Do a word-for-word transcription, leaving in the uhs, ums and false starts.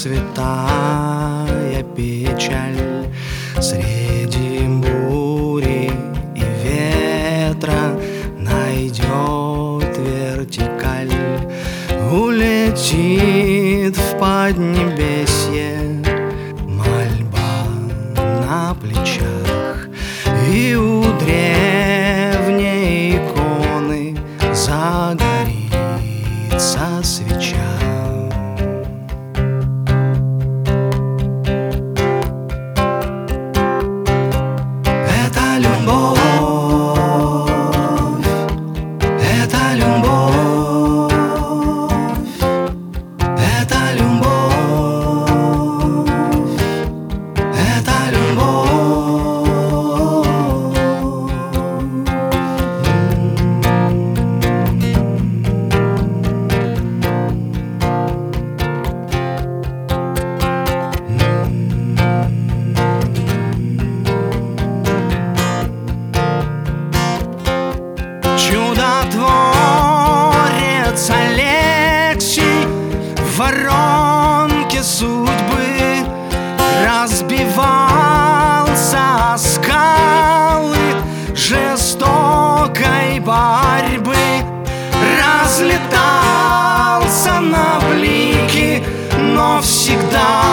святая печаль. Среди бури и ветра найдет вертикаль, улетит в поднебесье мольба на плечах, и у древней иконы загорится свеча. Это любовь, это любовь, это любовь, это любовь. Чудотворец Алексий в воронке судьбы разбивался о скалы жестокой борьбы, разлетался на блики, но всегда